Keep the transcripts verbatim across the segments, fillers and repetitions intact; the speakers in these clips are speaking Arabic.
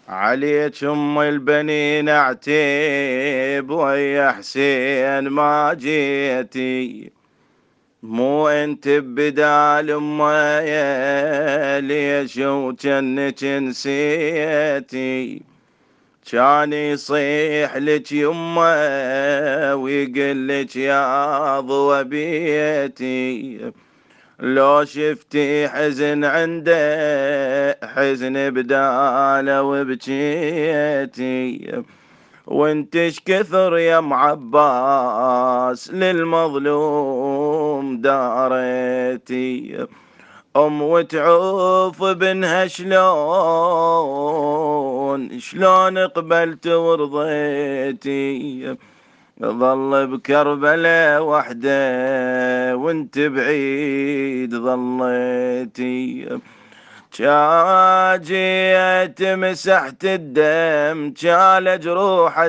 عليك ام البنين اعتيب ويا حسين ما جيتي، مو انت ببدال امي ليش وجنك نسيتي؟ كان يصيح لك يمه ويقول لك يا ضوى بيتي، لو شفتي حزن عنده حزن بداله وبجيتي، وانتش كثر يا معباس للمظلوم داريتي، ام وتعوف بنها شلون شلون قبلت ورضيتي، ظل بكربلاء وحده وانت بعيد ظليتي، جيت مسحت الدم جال جروح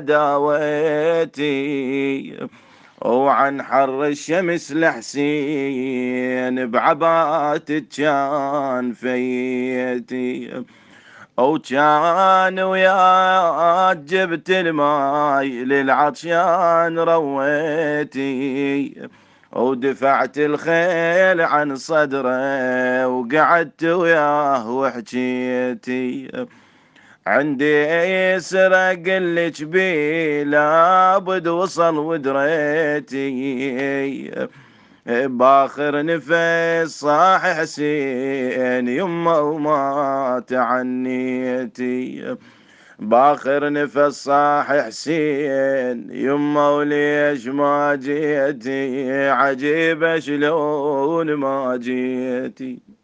داويتي، وعن حر الشمس لحسين بعباتك كان فيتي، او كان ويا جبت الماي للعطشان رويتي، ودفعت الخيل عن صدره وقعدت وياه وحجيتي، عندي يسرق لك بيه لابد وصل ودريتي، باخر نفس صاح حسين يمه وما تعنيتي، باخر نفس صاح حسين يمه وليش ما جيتي، عجيبه شلون ما جيتي.